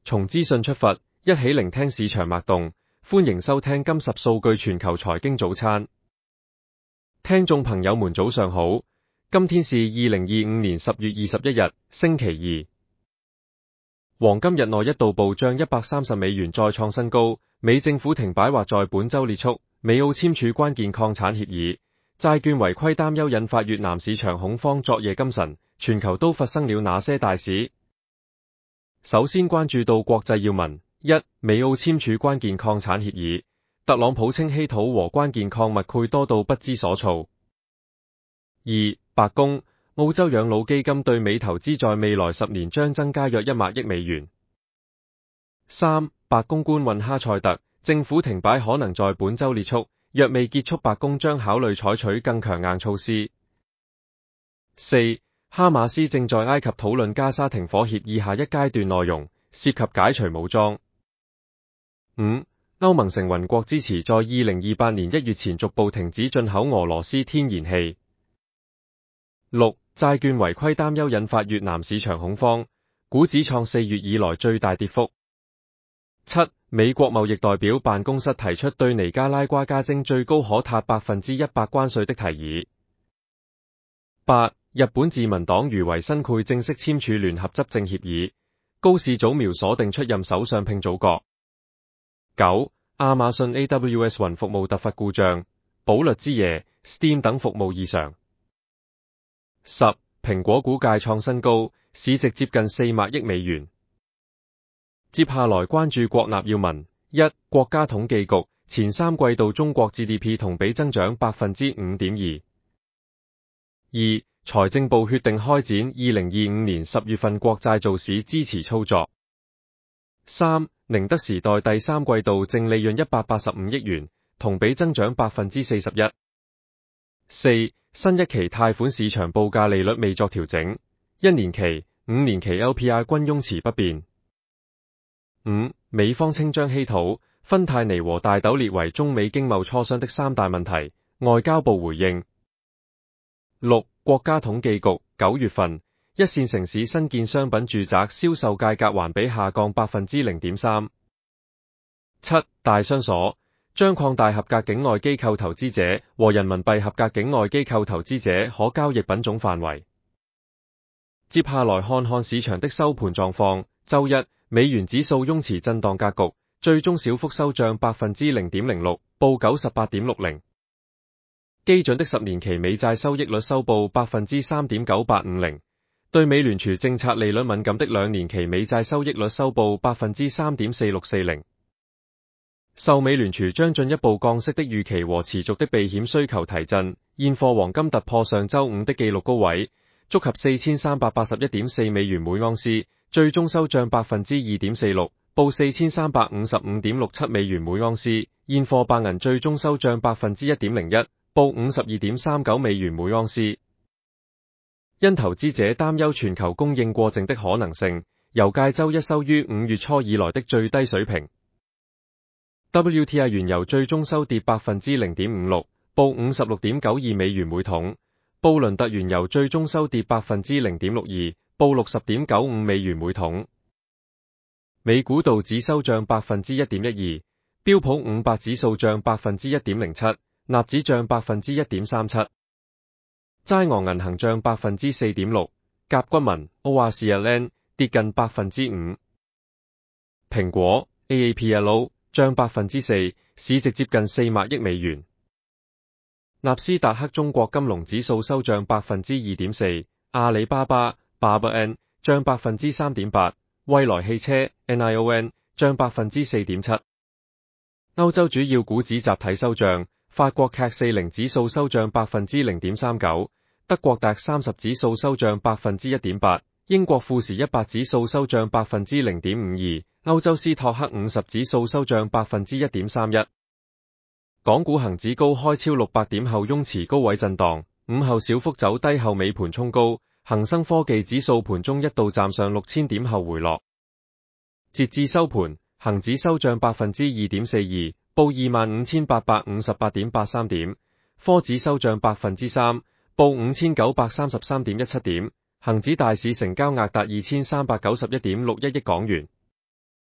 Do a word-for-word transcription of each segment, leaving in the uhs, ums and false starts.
從資訊出發，一起聆聽市場脈動。歡迎收聽今十數據全球財經早餐。聽眾朋友們早上好，今天是二零二五年十月二十一日，星期二。黃金日內一度暴漲一百三十美元，再創新高。美政府停擺或在本周結束，美澳簽署關鍵礦產協議，債券違規擔憂引發越南市場恐慌。昨夜今晨，全球都發生了哪些大事？首先關注到國際要聞：一、美澳簽署關鍵礦產協議，特朗普稱稀土和關鍵礦物攰多到不知所措。二、白宮，澳洲養老基金對美投資在未來十年將增加約一萬億美元。三、白宮官問哈塞特，政府停擺可能在本周結束，若未結束，白宮將考慮採取更強硬措施。四、哈馬斯正在埃及討論加沙停火協議下一階段內容，涉及解除武裝。五、歐盟成員國支持在二零二八年一月前逐步停止進口俄羅斯天然氣。六、債券違規擔憂引發越南市場恐慌，股指創四月以來最大跌幅。七、美國貿易代表辦公室提出對尼加拉瓜加徵最高可達百分之一百關稅的提議。八、日本自民黨菅義偉正式簽署聯合執政協議，高市早苗鎖定出任首相拼組閣。九、亞馬遜 A W S 雲服務突發故障，寶律之夜、Steam 等服務異常。十、蘋果股價創新高，市值接近四萬億美元。接下來關注國內要聞：一、國家統計局前三季度中國 G D P 同比增長百分之五點二。二、財政部決定開展二零二五年十月份國債造市支持操作。三、寧德時代第三季度淨利潤一百八十五億元，同比增長百分之四十一。四、新一期貸款市場報價利率未作調整，一年期、五年期 L P R 均雍持不變。五、美方稱將稀土、芬太尼和大豆列為中美經貿磋商的三大問題，外交部回應。六、國家統計局九月份一線城市新建商品住宅銷售價格環比下降百分之零點三。七、大商所將擴大合格境外機構投資者和人民幣合格境外機構投資者可交易品種範圍。接下來看看市場的收盤狀況。周一，美元指數雍持震盪格局，最終小幅收漲百分之零點零六，報九十八點六零。基準的十年期美債收益率收報百分之三點九八五零，對美聯儲政策利率敏感的兩年期美債收益率收報百分之三點四六四零。受美聯儲將進一步降息的預期和持續的避險需求提振，現貨黃金突破上周五的紀錄高位，觸及四千三百八十一點四美元每盎司。最終收漲百分之二點四六，報四千三百五十五點六七美元每盎司。現貨白銀最終收漲百分之一點零一，報五十二點三九美元每盎司。因投資者擔憂全球供應過剩的可能性，油價周一收於五月初以來的最低水平。W T I 原油最終收跌百分之零點五六，報五十六點九二美元每桶。布倫特原油最終收跌百分之零點六二。報六十點九五美元每桶。美股道指收漲百分之一點一二，標普五百指數漲百分之一點零七，納指漲百分之一點三七。齋俄銀行漲百分之四點六，甲骨文、奧亞士 Land 跌近百分之五。蘋果 A A P L O 漲百分之四，市值接近四萬億美元。納斯達克中國金龍指數收漲百分之二點四，阿里巴巴巴巴 N 漲百分之三點八，蔚來汽車 N I O N 漲百分之四點七。歐洲主要股指集體收漲，法國 C A C 四十指數收漲百分之零點三九，德國 D A X 三十指數收漲百分之一點八，英國富時一百指數收漲百分之零點五二，歐洲斯托克五十指數收漲百分之一點三一。港股恒指高開超六百點後雍持高位震盪，午後小幅走低後尾盤衝高。恒生科技指數盤中一度站上六千點後回落，截至收盤，恒指收漲百分之二點四二，報二萬五千八百五十八點八三點；科指收漲百分之三，報五千九百三十三點一七點。恒指大市成交額達二千三百九十一點六一億港元。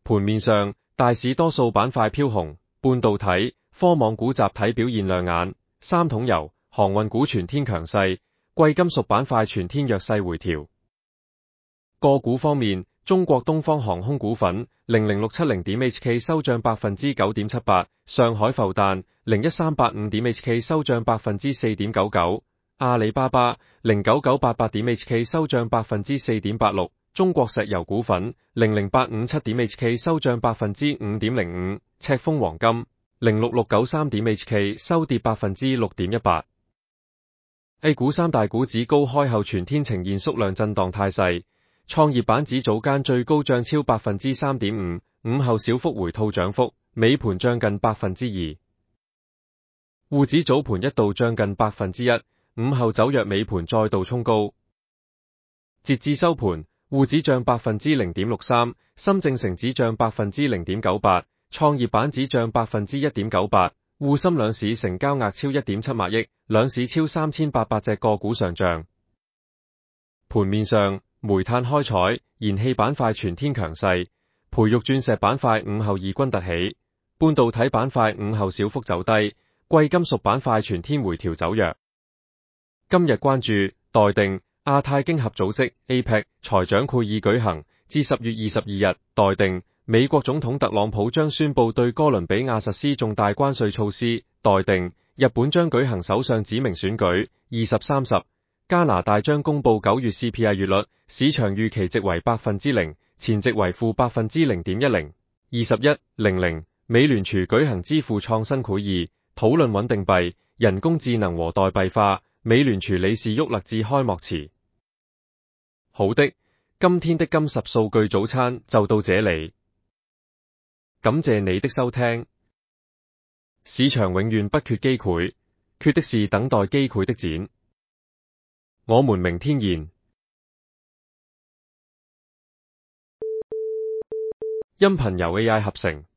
盤面上，大市多數板塊飄紅，半導體、科網股集體表現亮眼，三桶油、航運股全天強勢，貴金屬板塊全天弱勢回調。個股方面，中國東方航空股份零零六七零點 H K 收漲百分之九點七八，上海復旦零一三八五點 H K 收漲百分之四點九九，阿里巴巴零九九八八點 H K 收漲百分之四點八六，中國石油股份零零八五七點 H K 收漲百分之五點零五，赤峰黃金零六六九三點 H K 收跌百分之六點一八。A 股三大股指高開後全天呈現縮量震盪態勢。創業板指早間最高漲超百分之三點五，午後小幅回吐漲幅，尾盤漲近百分之二。滬指早盤一度漲近百分之一，午後走弱，尾盤再度衝高。截至收盤，滬指漲百分之零點六三，深證成指漲百分之零點九八，創業板指漲百分之一點九八。滬深兩市成交額超一點七萬億，兩市超三千八百隻個股上漲。盤面上，煤炭開採、燃氣板塊全天強勢，培育鑽石板塊午後異軍突起，半導體板塊午後小幅走低，貴金屬板塊全天回調走弱。今日關注待定亞太經合組織 A P E C 財長會議舉行，至十月二十二日待定美國總統特朗普將宣布對哥倫比亞實施重大關稅措施，待定日本將舉行首相指名選舉，二十三十。加拿大將公布九月 C P I 月率，市場預期值為百分之零，前值為負百分之零點一零。二十一零零，美聯儲舉行支付創新會議，討論穩定幣、人工智能和代幣化。美聯儲理事沃勒致開幕詞。好的，今天的金十數據早餐就到這裡，感謝你的收聽。市場永遠不缺機會，缺的是等待機會的展。我們明天見。音頻由 A I 合成。